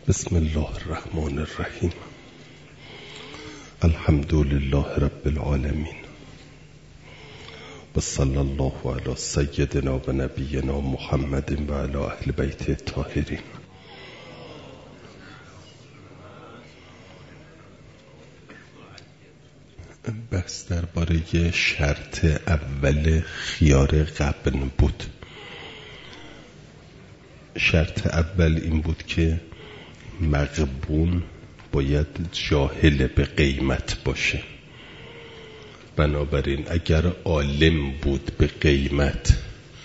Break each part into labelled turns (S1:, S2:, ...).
S1: بسم الله الرحمن الرحیم. الحمد لله رب العالمین و صلی الله علی سیدنا و نبینا محمد و علی اهل بیت الطاهرین. بحث درباره شرط اول خیار غبن بود. شرط اول این بود که مغبون باید جاهل به قیمت باشه. بنابراین اگر عالم بود به قیمت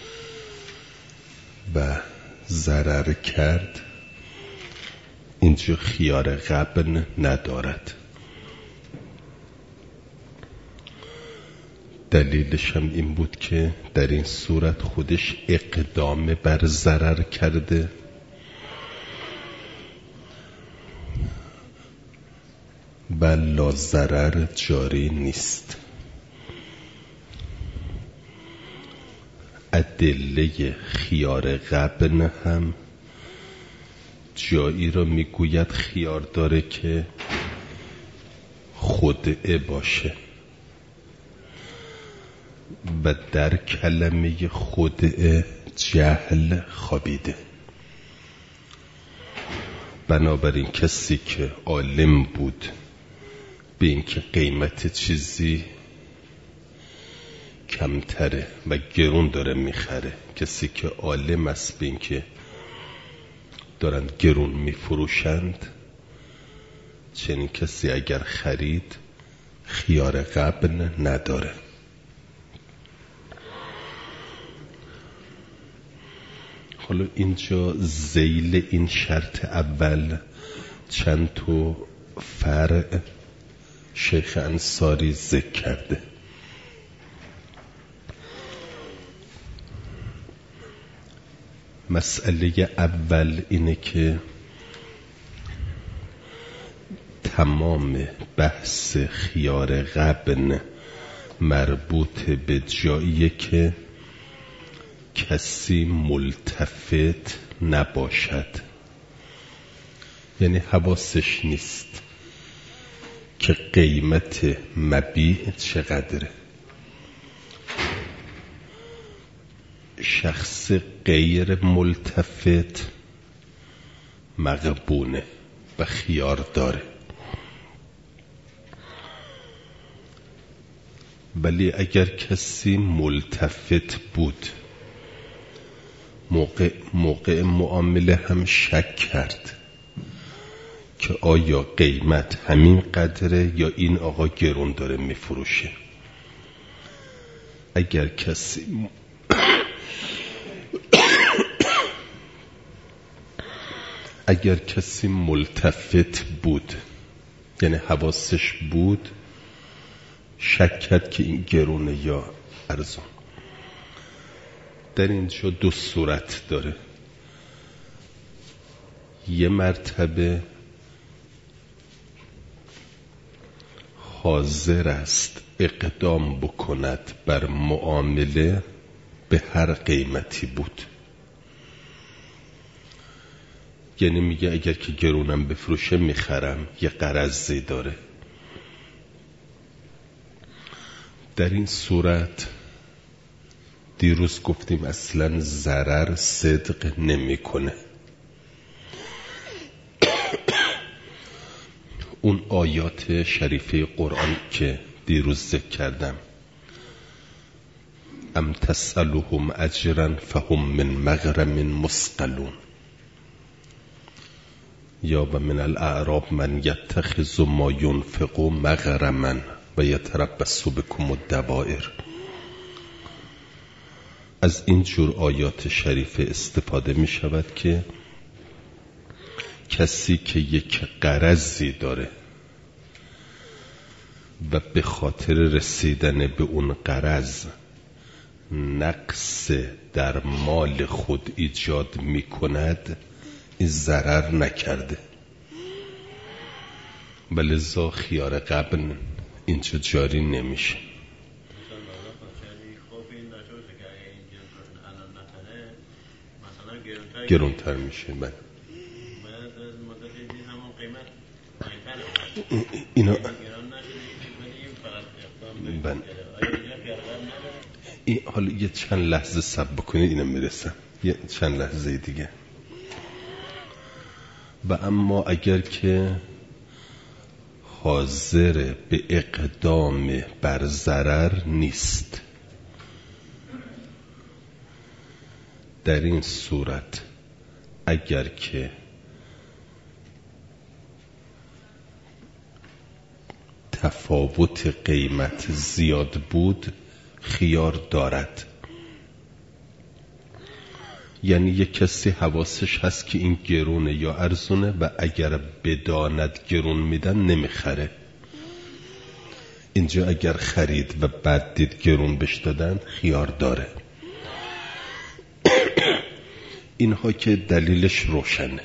S1: و ضرر کرد، اینجا خیار غبن ندارد. دلیلش هم این بود که در این صورت خودش اقدام بر ضرر کرده و لا ضرر جاری نیست. ادله خیار غبن هم جایی را میگوید خیار داره که خدعه باشه و در کلمه خدعه جهل خوابیده. بنابراین کسی که عالم بود به اینکه قیمت چیزی کمتره و گرون داره میخره، کسی که عالم است به اینکه دارن گرون میفروشند، چنین کسی اگر خرید خیار غبن نداره. حالا اینجا ذیل این شرط اول چند تا فرع شیخ انصاری ذکر کرده. مسئله اول اینه که تمام بحث خیار غبن مربوط به جاییه که کسی ملتفت نباشد، یعنی حواسش نیست که قیمت مبیع چقدره. شخص غیر ملتفت مغبونه و خیار داره، ولی اگر کسی ملتفت بود موقع معامله هم شک کرد که آیا قیمت همین قدره یا این آقا گرون داره میفروشه، اگر کسی ملتفت بود، یعنی حواسش بود، شک کرد که این گرونه یا ارزان، در اینجا دو صورت داره. یه مرتبه حاضر است اقدام بکند بر معامله به هر قیمتی بود، یعنی میگه اگر که گرونم بفروشه میخرم، یه غرضی داره. در این صورت دیروز گفتیم اصلا ضرر صدق نمیکنه. اون آیات شریفه قرآن که دیروز ذکر کردم، ام تسألهم اجرا فهم من مغرم مثقلون، یا و من الاعراب من یتخذ ما ینفق مغرما و یتربص بکم الدوائر. از این جور آیات شریفه استفاده می شود که کسی که یک غرضی داره و به خاطر رسیدن به اون غرض نقص در مال خود ایجاد می کند، این ضرر نکرده، ولذا خیار غبن اینجا جاری نمیشه. گرونتر میشه. من اینا حالا یه چند لحظه صبر بکنید، اینا میرسم یه چند لحظه دیگه. و اما اگر که حاضر به اقدام بر ضرر نیست، در این صورت اگر که تفاوت قیمت زیاد بود خیار دارد. یعنی یک کسی حواسش هست که این گرونه یا ارزونه و اگر بداند گرون میدن نمیخره. اینجا اگر خرید و بعد دید گرون بش دادن خیار داره. اینها که دلیلش روشنه.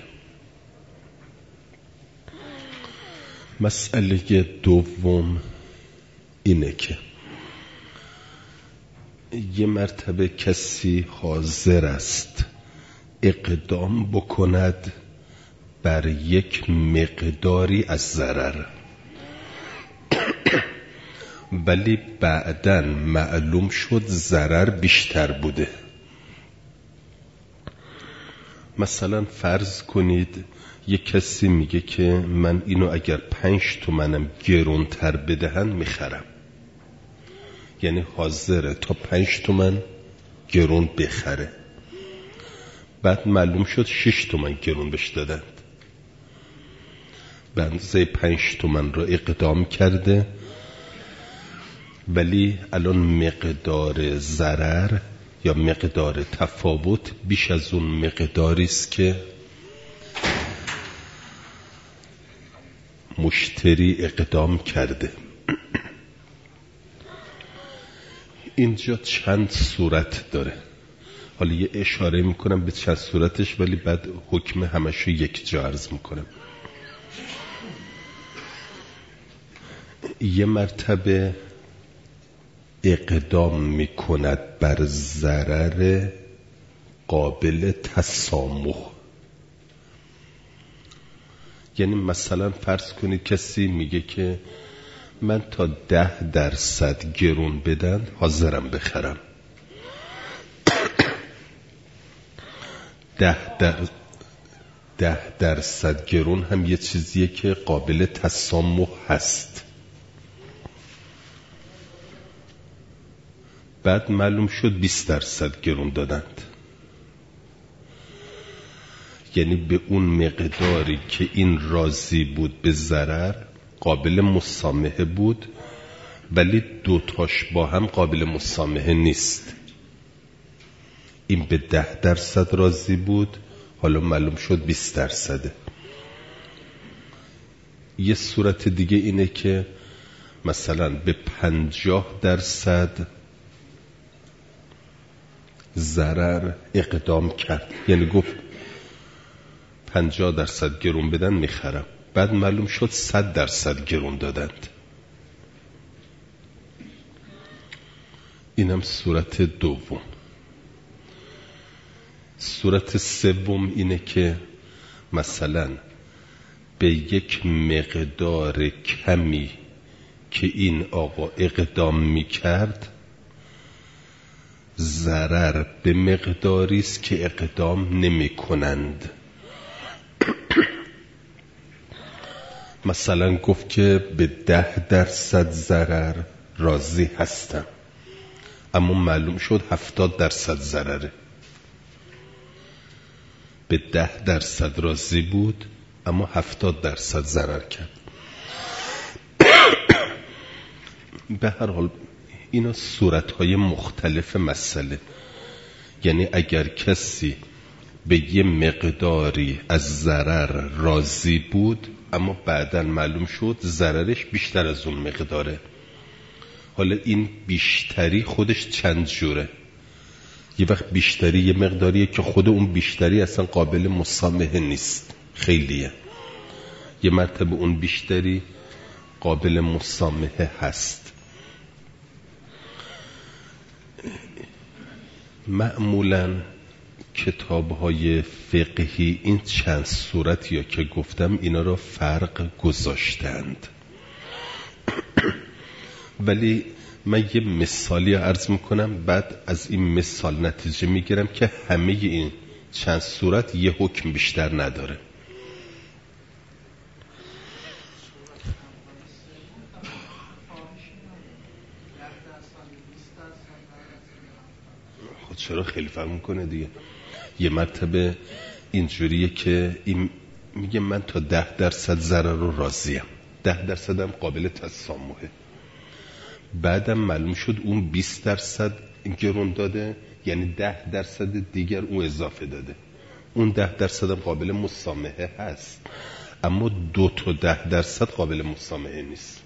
S1: مسئله دوم اینه که یه مرتبه کسی حاضر است اقدام بکند بر یک مقداری از ضرر، ولی بعداً معلوم شد ضرر بیشتر بوده. مثلا فرض کنید یک کسی میگه که من اینو اگر 5 تومنم گرونتر بدهن میخرم، یعنی حاضره تا 5 تومن گرون بخره. بعد معلوم شد 6 تومن گرون بش دادند. به اندازه 5 تومن رو اقدام کرده، ولی الان مقدار ضرر یا مقدار تفاوت بیش از اون مقداری است که مشتری اقدام کرده. اینجا چند صورت داره. حالا یه اشاره میکنم به چند صورتش، ولی بعد حکم همشو یک جا عرض میکنم. یه مرتبه اقدام میکند بر ضرر قابل تسامح. یعنی مثلا فرض کنید کسی میگه که من تا 10% گرون بدن حاضرم بخرم. 10% گرون هم یه چیزیه که قابل تسامح هست. بعد معلوم شد 20% گرون دادند. یعنی به اون مقداری که این راضی بود به ضرر قابل مسامحه بود، ولی دوتاش با هم قابل مسامحه نیست. این به 10% راضی بود، حالا معلوم شد 20%. یه صورت دیگه اینه که مثلا به 50% ضرر اقدام کرد، یعنی گفت 50% گرون بدن میخرم. بعد معلوم شد 100% گرون دادند. اینم صورت دوم. صورت سوم اینه که مثلا به یک مقدار کمی که این آقا اقدام میکرد ضرر به مقداری است که اقدام نمی کنند. مثلا گفت که به 10% ضرر راضی هستم، اما معلوم شد 70% ضرره. به 10% راضی بود اما 70% ضرر کرد. به هر حال اینا صورتهای مختلف مسئله. یعنی اگر کسی به یه مقداری از ضرر راضی بود اما بعداً معلوم شد ضررش بیشتر از اون مقداره، حالا این بیشتری خودش چند جوره. یه وقت بیشتری یه مقداریه که خود اون بیشتری اصلا قابل مسامحه نیست، خیلیه. یه مرتبه اون بیشتری قابل مسامحه هست. معمولاً کتاب‌های فقهی این چند صورتی که گفتم اینا را فرق گذاشتند. ولی من یه مثالی عرض میکنم، بعد از این مثال نتیجه میگیرم که همه این چند صورت یه حکم بیشتر نداره. خود چرا خیلی فرق میکنه دیگه. یه مرتبه اینجوریه که این میگه من تا 10% ضرر رو راضیم، 10% هم قابل تسامحه. بعدم معلوم شد اون 20% گرون داده، یعنی 10% دیگر اون اضافه داده. اون 10% هم قابل مسامحه هست، اما 2 تا 10% قابل مسامحه نیست.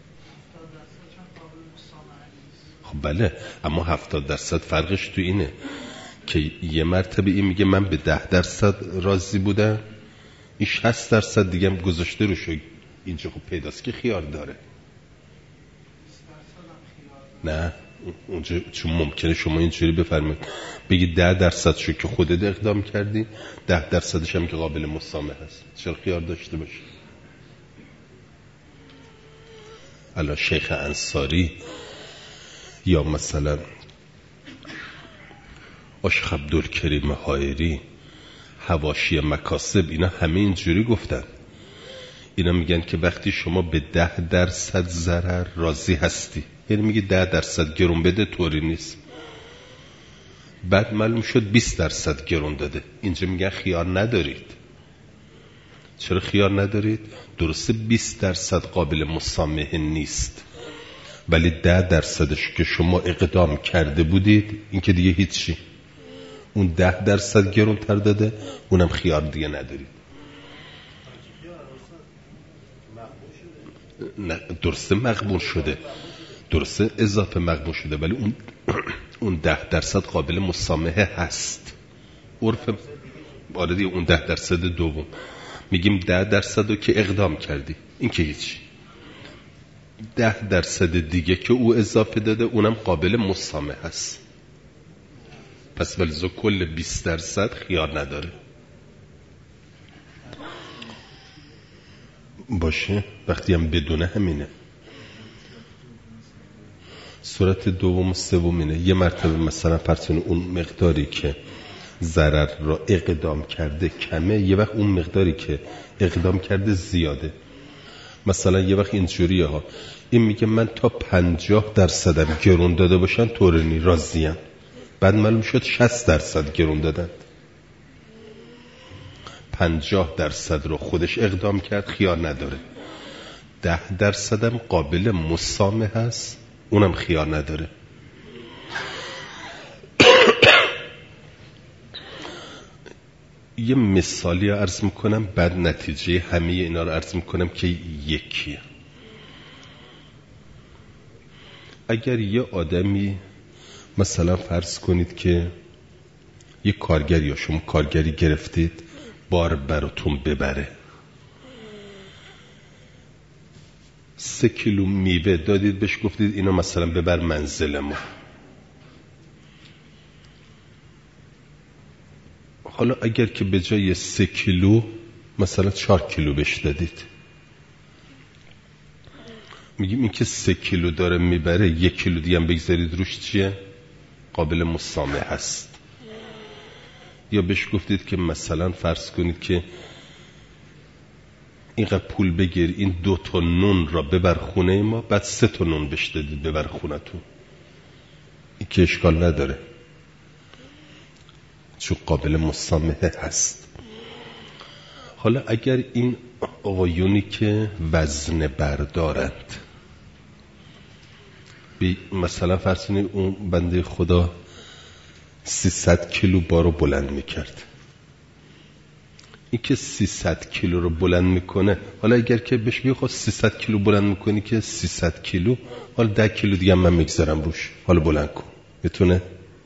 S1: خب بله، اما 70% فرقش تو اینه که یه مرتبه این میگه من به 10% راضی بودم، این 60% دیگه هم گذاشته روش. اینجا خب پیداست که خیار داره. نه اونجا چون ممکنه شما اینجوری بفرمایید بگید 10% شو که خودت اقدام کردی، 10% هم که قابل مسامحه هست، چرا خیار داشته باشی؟ الان شیخ انصاری یا مثلا آشخ عبدالکریم حائری، حواشی مکاسب، اینا همه اینجوری گفتن. اینا میگن که وقتی شما به 10% ضرر راضی هستی، یعنی میگی 10% گرون بده، طوری نیست. بعد معلوم شد 20% گرون داده، اینجا میگن خیار ندارید. چرا خیار ندارید؟ درسته 20% قابل مسامحه نیست، ولی 10%ش که شما اقدام کرده بودید، این که دیگه هیچی. اون 10% گرون تر داده، اونم خیار دیگه ندارید. نه درسته مقبول شده، درسته اضافه مقبول شده، ولی اون 10% قابل مسامحه هست. عرف آره دیگه، اون 10% دوم میگیم 10% رو که اقدام کردی، این که هیچی. 10% دیگه که او اضافه داده، اونم قابل مسامحه هست. پس ولیزا کل 20% خیار نداره. باشه، وقتی هم بدونه همینه. صورت دوم و سوم اینه، یه مرتبه مثلا فرض اون مقداری که ضرر را اقدام کرده کمه، یه وقت اون مقداری که اقدام کرده زیاده. مثلا یه وقت اینجوریه ها، این میگه من تا 50% گرون داده باشن طورنی راضیم، بعد معلوم شد 60% گرون دادن. 50% رو خودش اقدام کرد، خیار نداره. 10% هم قابل مسامحه هست، اونم خیار نداره. یه مثالی عرض میکنم، بعد نتیجه همه اینا رو عرض میکنم که یکیه. اگر یه آدمی مثلا فرض کنید که یه کارگر، یا شما کارگری گرفتید بار براتون ببره، 3 کیلو میوه دادید بهش، گفتید اینو مثلا ببر منزل ما. حالا اگر که به جای 3 کیلو مثلا 4 کیلو بهش دادید، میگیم این که 3 کیلو داره میبره، 1 کیلو دیگه هم بگذارید روش، چیه؟ قابل مسامحه هست. یا بهش گفتید که مثلا فرض کنید که اینقدر پول بگیر، این 2 تا نون را ببر خونه ما، بعد 3 تا نون بهش دادید ببر خونتون، این که اشکال نداره چون قابل مسامحه هست. حالا اگر این آقایونی که وزن بردارند، مثلا فرض کنید اون بنده خدا 300 کیلو بارو بلند میکرد، این که 300 کیلو رو بلند میکنه، حالا اگر که بهش بگی 300 کیلو بلند میکنی که 300 کیلو، حالا 10 کیلو دیگه من میگذارم روش، حالا بلند کن، میتونه؟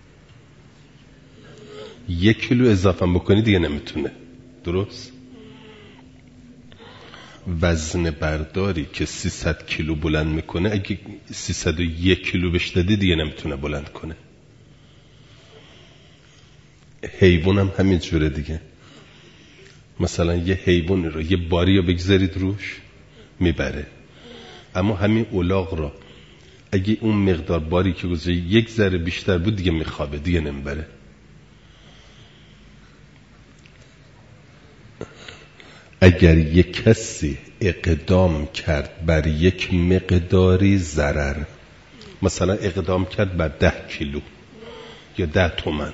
S1: 1 کیلو اضافه بکنی دیگه نمیتونه. درست؟ وزن برداری که 300 کیلو بلند میکنه، اگه 301 کیلو بهش دادی دیگه نمیتونه بلند کنه. حیوان هم همین جوره دیگه. مثلا یه حیوانی رو یه باری رو بگذارید روش میبره، اما همین الاغ رو اگه اون مقدار باری که گذاری یک ذره بیشتر بود دیگه میخوابه، دیگه نمیبره. اگر یک کسی اقدام کرد بر یک مقداری ضرر، مثلا اقدام کرد بر 10 کیلو یا 10 تومن،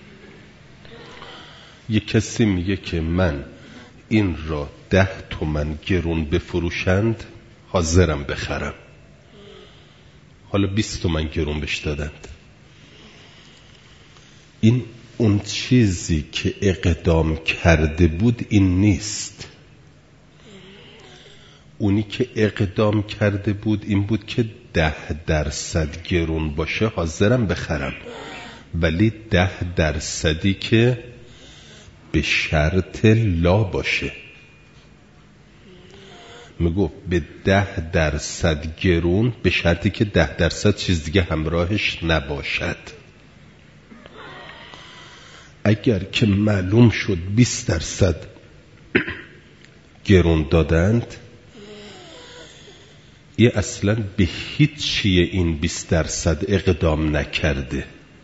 S1: یک کسی میگه که من این را 10 تومن گرون بفروشند حاضرم بخرم، حالا 20 تومن گرون بهش دادند، این اون چیزی که اقدام کرده بود این نیست. اونی که اقدام کرده بود این بود که 10% گرون باشه حاضرم بخرم، ولی 10% که به شرط لا باشه. میگو به 10% گرون به شرطی که 10% چیز دیگه همراهش نباشد. اگر که معلوم شد 20% گرون دادند، یه اصلا به هیچیه این 20% اقدام نکرده،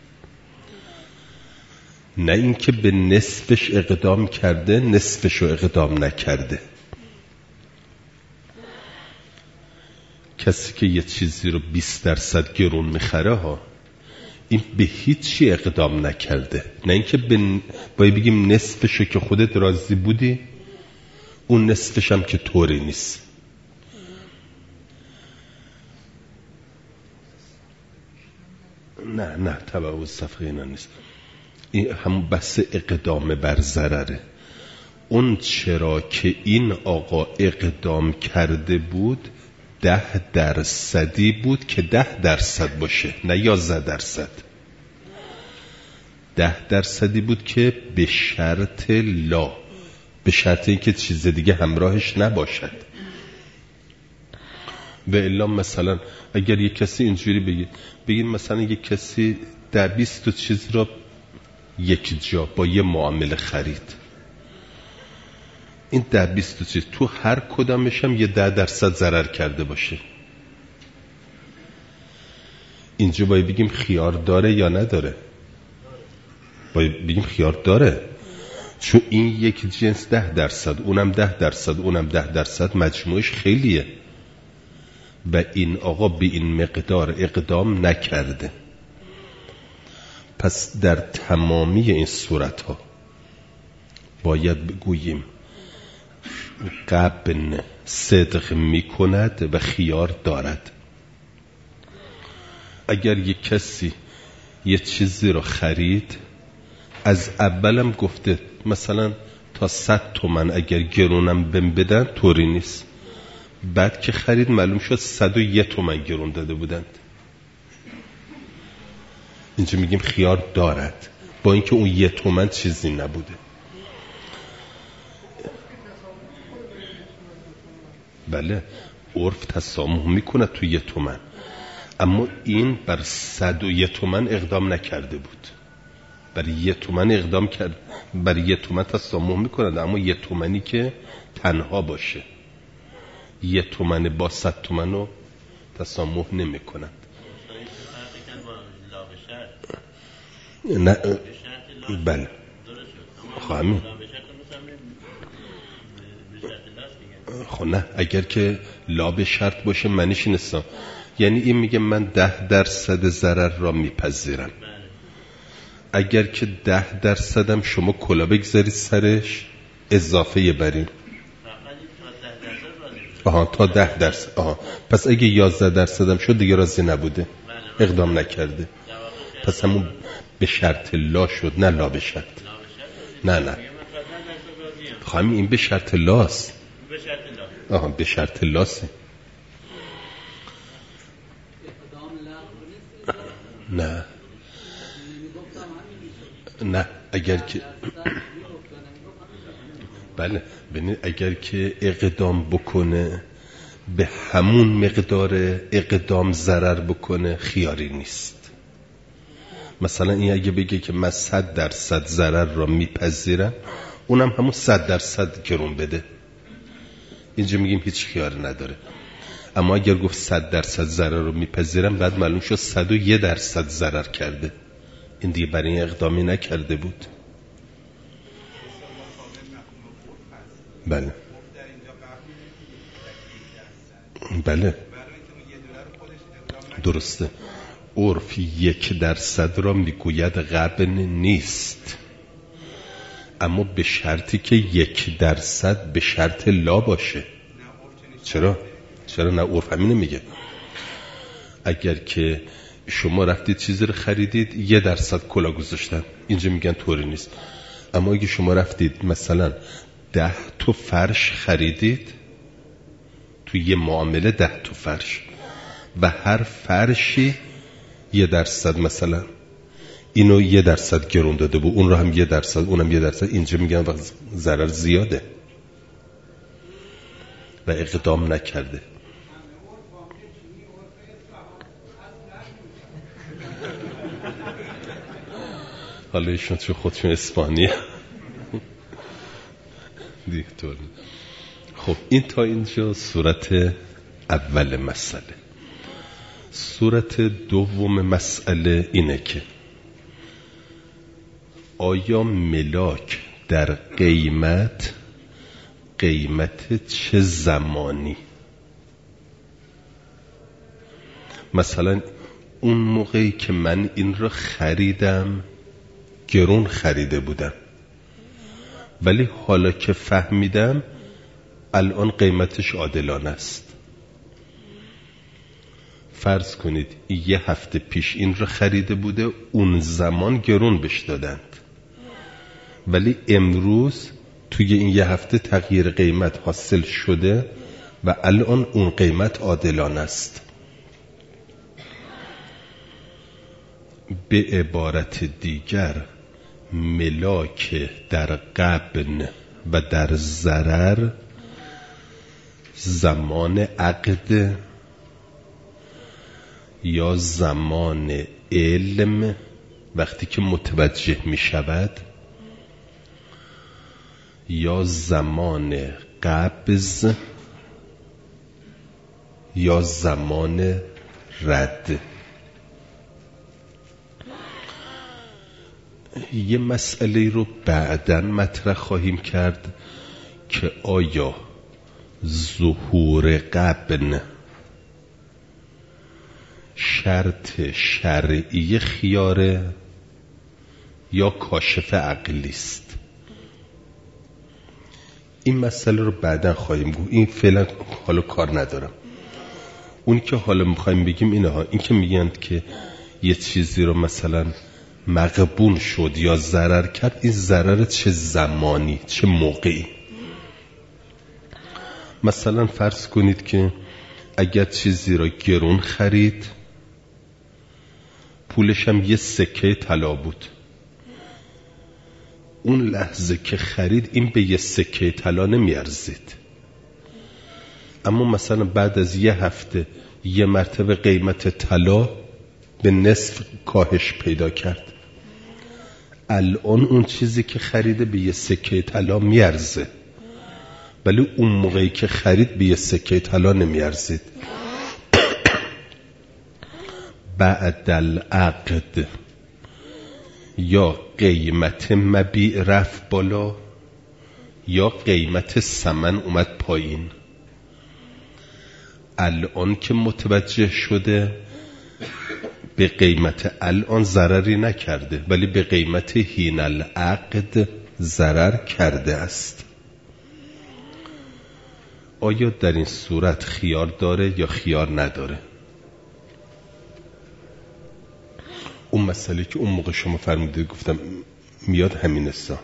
S1: نه اینکه به نصفش اقدام کرده نصفشو اقدام نکرده. کسی که یه چیزی رو 20% گرون میخره ها، این به هیچی اقدام نکرده، نه اینکه باید بگیم نصفشو که خودت راضی بودی، اون نصفش هم که طوری نیست. نه تبع صفحه اینا نیست، این همون بحث اقدام بر ضرره. اون چرا که این آقا اقدام کرده بود 10% بود که 10% باشه، نه 11%. 10% بود که به شرط لا، به شرط اینکه چیز دیگه همراهش نباشد. و الا مثلا اگر یک کسی اینجوری بگیم مثلا یک کسی 10-20 چیز را یک جا با یه معامله خرید، این 10-20 چیز تو هر کدامش هم یه 10% ضرر کرده باشه، اینجا باید بگیم خیار داره یا نداره؟ باید بگیم خیار داره، چون این یک جنس 10%، اونم 10%، اونم 10%، مجموعش خیلیه و این آقا به این مقدار اقدام نکرده. پس در تمامی این صورتها باید بگوییم قبن صدق میکند و خیار دارد. اگر یک کسی یه چیزی رو خرید، از اولم گفته مثلا تا 100 تومن اگر گرونم بهم بدن طوری نیست، بعد که خرید معلوم شد 101 تومن گرون داده بودند، اینجا میگیم خیار دارد، با اینکه اون 1 تومن چیزی نبوده. بله عرف تسامح میکنه تو 1 تومن، اما این بر 101 تومن اقدام نکرده بود، بر 1 تومن اقدام کرد، بر 1 تومن تسامح میکنند، اما 1 تومنی که تنها باشه، 1 تومن با 100 تومن رو تسامح نمیکنند. نه بله خواهمی خب نه، اگر که لا به شرط باشه منیش نیستم، یعنی این میگه من 10% ضرر را میپذیرم. اگر که 10% هم شما کلا بگذارید سرش اضافه بریم، تا 10%. پس اگه 11% هم شد دیگه راضی نبوده، اقدام نکرده، پس همون به شرط لا شد، نه لا به شرط. نه خواهیم این به شرط لاست، به شرط لاست. نه اگر که بله ببینید اگر که اقدام بکنه به همون مقدار اقدام ضرر بکنه خیاری نیست، مثلا این اگه بگه که من 100% ضرر را میپذیرم، اونم همون 100% گرون بده. اینجا میگیم هیچ خیاری نداره. اما اگر گفت 100% ضرر رو میپذیرم، بعد معلوم شد 101% ضرر کرده. این دیگه برای این اقدامی نکرده بود. بله بله درسته. عرف 1% را میگوید غبن نیست، اما به شرطی که 1% به شرط لا باشه. چرا نه؟ عرف همینه میگه. اگر که شما رفتید چیزی رو خریدید 1% کلا گذاشتن، اینجا میگن طوری نیست. اما اگه شما رفتید مثلا 10 تا فرش خریدید، تو یه معامله 10 تا فرش و هر فرشی 1%، مثلا اینو 1% گرون داده بود، اون رو هم 1%، اونم 1%، اینجا میگن ضرر زیاده و اقدام نکرده. حالا ایشون چون خودشون اسپانیه دیکتور. خب این تا اینجا صورت اول مسئله. صورت دوم مسئله اینه که آیا ملاک در قیمت چه زمانی؟ مثلا اون موقعی که من این رو خریدم گرون خریده بودم، ولی حالا که فهمیدم الان قیمتش عادلانه است. فرض کنید 1 هفته پیش این رو خریده بوده، اون زمان گرون بهش دادند، ولی امروز توی این 1 هفته تغییر قیمت حاصل شده و الان اون قیمت عادلانه است. به عبارت دیگر ملاک در غبن و در ضرر زمان عقد یا زمان علم وقتی که متوجه می شود، یا زمان قبض یا زمان رد. یه مسئله رو بعداً مطرح خواهیم کرد که آیا ظهور غبن شرط شرعی خیاره یا کاشف عقلی است. این مسئله رو بعداً خواهیم گفت، این فعلا حالا کار ندارم. اون که حالا میخوایم بگیم اینه ها، این که میگن که یه چیزی رو مثلا مغبون شد یا ضرر کرد، این ضرر چه زمانی چه موقعی؟ مثلا فرض کنید که اگر چیزی را گرون خرید، پولش هم یه سکه طلا بود، اون لحظه که خرید این به یه سکه طلا نمیارزید، اما مثلا بعد از 1 هفته 1 مرتبه قیمت طلا به نصف کاهش پیدا کرد، الان اون چیزی که خریده به یه سکه طلا میارزه، ولی اون موقعی که خرید به یه سکه طلا نمیارزید. بعد العقد یا قیمت مبیع رفت بالا یا قیمت ثمن اومد پایین. الان که متوجه شده به قیمت الان ضرری نکرده، ولی به قیمت حین العقد ضرر کرده است. آیا در این صورت خیار داره یا خیار نداره؟ اون مسئله که اون موقع شما فرمودید گفتم میاد همین است.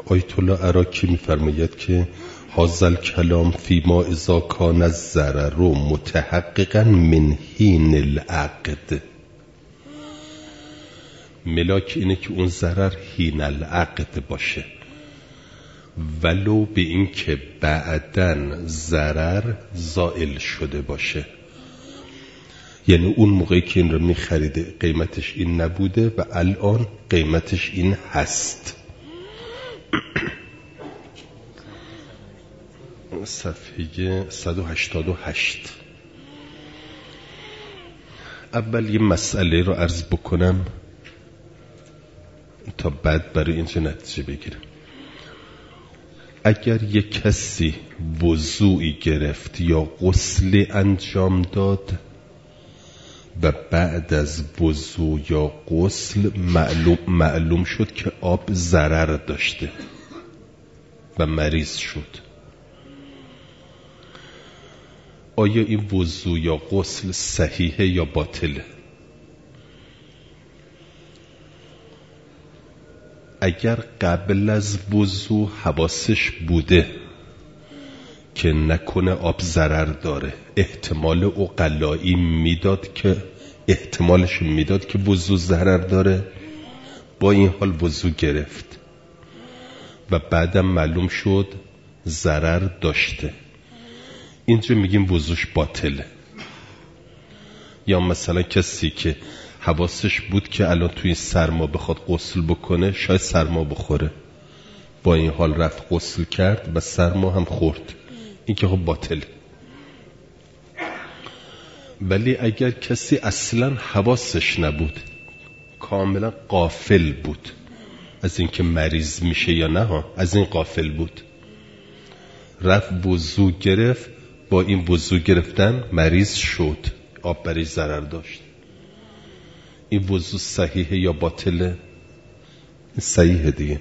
S1: آیت الله عراقی میفرماید که هذا کلام فیما اذا کان الضرر متحققا من حین العقد. ملاک اینه که اون ضرر حین العقد باشه، ولو به این که بعدن ضرر زائل شده باشه. یعنی اون موقعی که این رو میخریده قیمتش این نبوده و الان قیمتش این هست. صفحه 188. اول یه مسئله رو عرض بکنم تا بعد برای اینجا نتیجه بگیرم. اگر یک کسی وضوعی گرفت یا غسلی انجام داد و بعد از وضوع یا غسل معلوم شد که آب ضرر داشته و مریض شد، آیا این وضوع یا غسل صحیحه یا باطله؟ اگر قبل از وضوع حواسش بوده که نکنه آب ضرر داره، احتمال عقلایی احتمالش میداد که وضوع ضرر داره، با این حال وضوع گرفت و بعدم معلوم شد ضرر داشته، اینجا میگیم وضوعش باطله. یا مثلا کسی که حواسش بود که الان توی سرما بخواد غسل بکنه، شاید سرما بخوره، با این حال رفت غسل کرد و سرما هم خورد، این که خب باطله. ولی اگر کسی اصلا حواسش نبود، کاملا غافل بود از اینکه مریض میشه یا نه، از این غافل بود، رفت وضو گرفت، با این وضو گرفتن مریض شد، آب برای ضرر داشت، این وضو صحیحه یا باطله؟ صحیحه دیگه.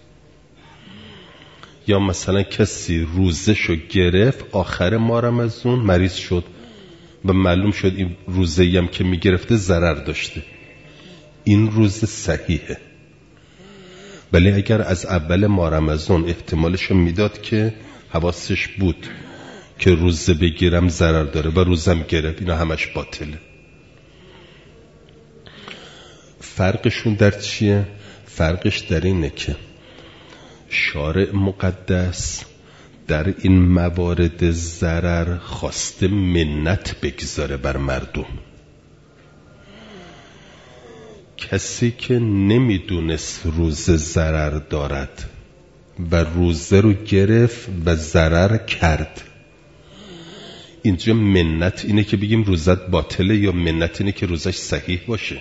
S1: یا مثلا کسی روزه‌شو گرفت آخر ماه رمضان مریض شد و معلوم شد این روزه‌ای هم که میگرفته ضرر داشته، این روزه صحیحه. ولی اگر از اول ماه رمضان احتمالشو میداد که حواسش بود که روزه بگیرم ضرر داره و روزم گرفت، اینا همش باطله. فرقشون در چیه؟ فرقش در اینه که شارع مقدس در این موارد ضرر خواسته منت بگذاره بر مردم. کسی که نمیدونست روزه ضرر دارد و روزه رو گرفت و ضرر کرد، اینجا منت اینه که بگیم روزت باطله یا منت اینه که روزش صحیح باشه؟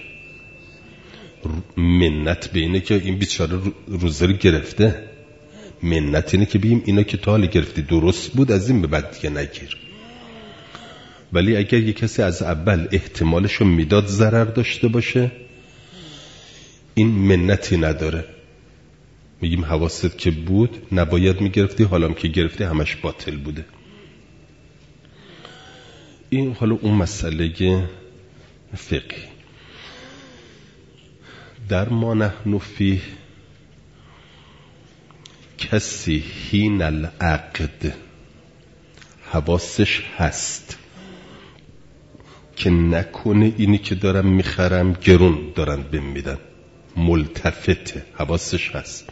S1: منت به اینه که این بیچاره روزه رو گرفته، منت اینه که بگیم اینا که تا حال گرفتی درست بود، از این به بعد دیگه نگیر. ولی اگر یک کسی از اول احتمالشو میداد ضرر داشته باشه، این منتی نداره، میگیم حواست که بود نباید میگرفتی، حالا که گرفتی همش باطل بوده. این حالا اون مسئله فقهی. در ما نحن فیه، کسی حین العقد حواسش هست که نکنه اینی که دارم میخرم گرون دارن بهم میدن، ملتفته، حواسش هست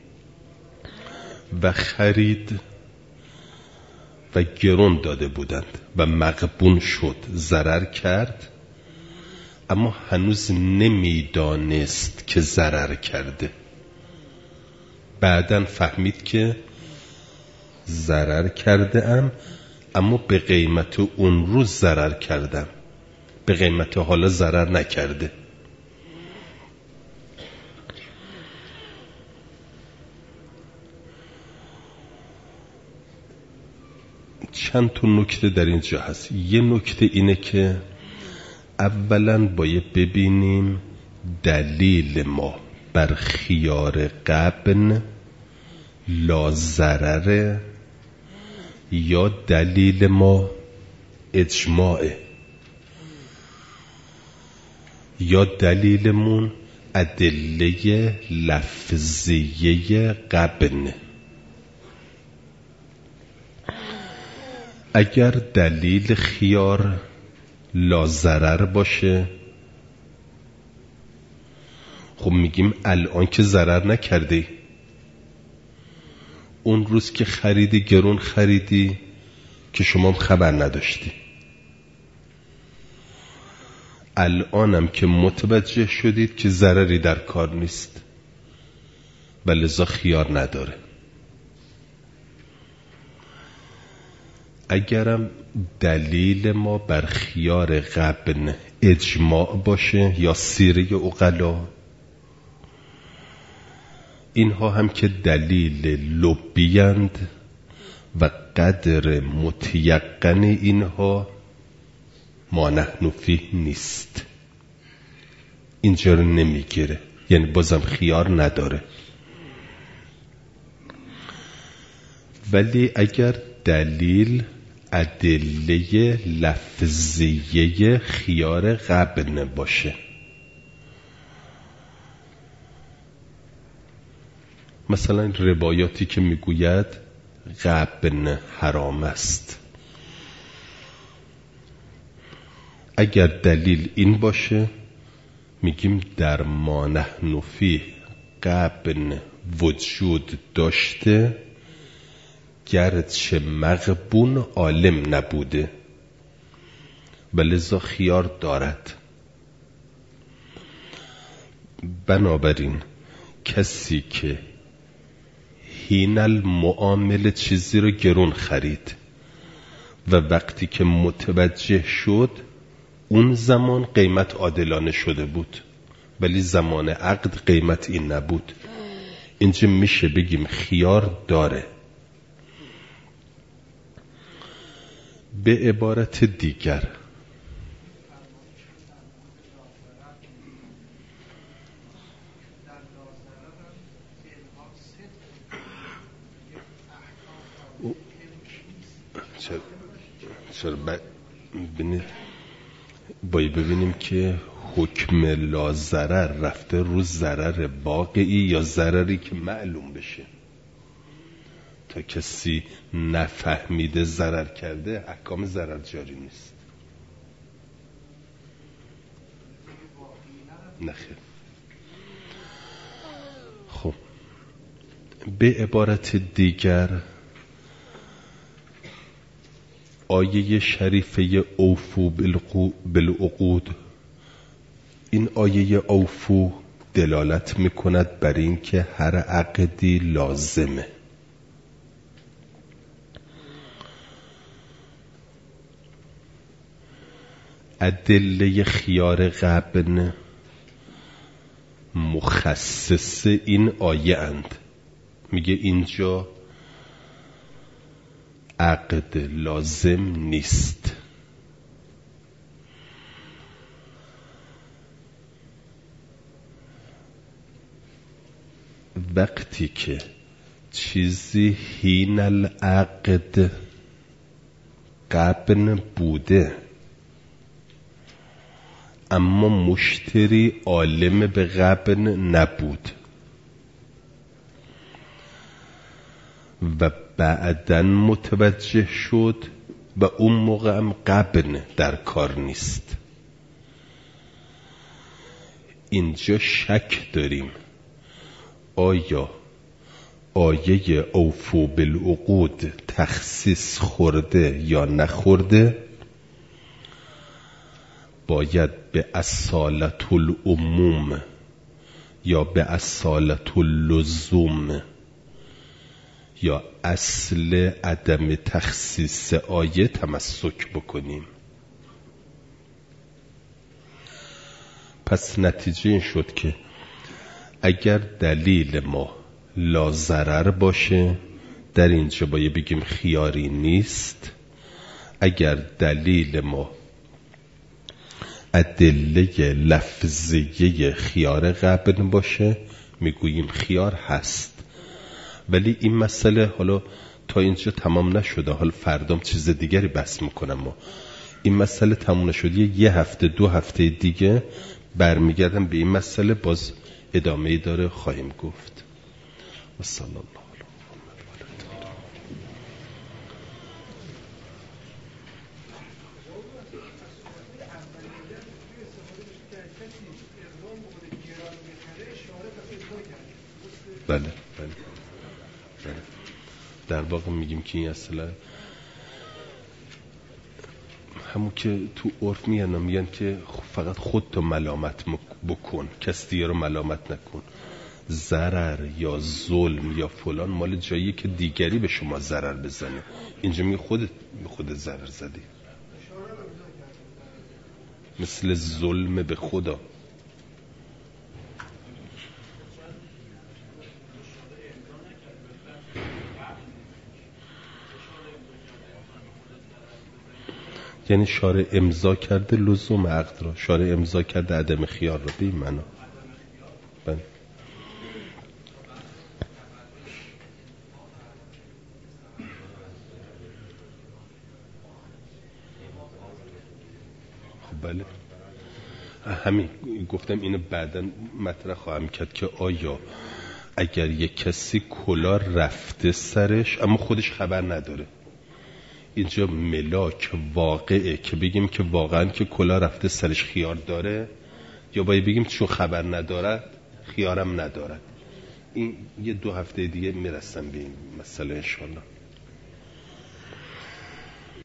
S1: و خرید و گرون داده بودند و مغبون شد، ضرر کرد، اما هنوز نمیدانست که ضرر کرده. بعداً فهمید که ضرر کرده ام، اما به قیمت اون روز ضرر کردم، به قیمت حالا ضرر نکرده. چند تا نکته در اینجا هست. یه نکته اینه که اولاً باید ببینیم دلیل ما بر خیار غبن لا ضرره یا دلیل ما اجماعه، یا دلیلمون ادله لفظیه غبن. اگر دلیل خیار لازرر باشه، خب میگیم الان که ضرر نکردی، اون روز که خریدی گرون خریدی که شما خبر نداشتی، الانم که متوجه شدید که ضرری در کار نیست و لذا خیار نداره. اگرم دلیل ما بر خیار غبن اجماع باشه یا سیره عقلا، اینها هم که دلیل لبیند و قدر متیقن اینها ما نحن فیه نیست، اینجا رو نمیگیره، یعنی بازم خیار نداره. ولی اگر دلیل ادله لفظیه خیار غبن باشه، مثلا روایاتی که میگوید غبن حرام است، اگر دلیل این باشه میگیم در ما نحن فیه غبن وجود داشته، گرچه مغبون عالم نبوده و لذا خیار دارد. بنابراین کسی که حین المعامله چیزی رو گرون خرید و وقتی که متوجه شد اون زمان قیمت عادلانه شده بود، ولی زمان عقد قیمت این نبود، اینجا میشه بگیم خیار داره. به عبارت دیگر چرا باید ببینیم که حکم لازرر رفته رو ضرر واقعی یا ضرری که معلوم بشه. تا کسی نفهمیده ضرر کرده احکام ضرر جاری نیست. نخیر. خب به عبارت دیگر آیه شریفه اوفو بالعقود، این آیه اوفو دلالت میکند بر این که هر عقدی لازمه. ادله خیار غبن مخصص این آیه اند، میگه اینجا عقد لازم نیست. وقتی که چیزی حین العقد غبن بوده اما مشتری عالم به غبن نبود و بعداً متوجه شد و اون موقع هم غبن در کار نیست، اینجا شک داریم آیا آیه اوفو بالعقود تخصیص خورده یا نخورده. باید به اصالت العموم یا به اصالت اللزوم یا اصل عدم تخصیص آیه تمسک بکنیم. پس نتیجه این شد که اگر دلیل ما لازرر باشه در اینجا باید بگیم خیاری نیست. اگر دلیل ما ادله لفظیه خیار غبن باشه میگوییم خیار هست. ولی این مسئله حالا تا اینجا تمام نشده، حالا فردام چیز دیگری بحث میکنم. ما این مسئله تمام نشده، یه هفته دو هفته دیگه برمیگردم به این مسئله، باز ادامه‌ای داره خواهیم گفت. و صلی الله علیه بله بله بله. در واقع میگیم که این اصلا همون که تو عرف میگن که فقط خودتو ملامت بکن، کسی دیگه رو ملامت نکن. ضرر یا ظلم یا فلان مال جایی که دیگری به شما ضرر بزنه. اینجا میگه خودت به خودت ضرر زدی، مثل ظلم به خدا. یعنی شارع امضا کرده لزوم عقد را، شارع امضا کرده عدم خیار را، به این معنا. بله. خب بله، همین گفتم اینو بعداً مطرح خواهم کرد که آیا اگر یک کسی کلاه رفته سرش اما خودش خبر نداره، اینجا ملاک واقعه که بگیم که واقعاً که کلاه رفته سرش خیار داره، یا باید بگیم چون خبر ندارد خیارم ندارد؟ این یه 2 هفته دیگه میرسم به این مسئله انشاءالله.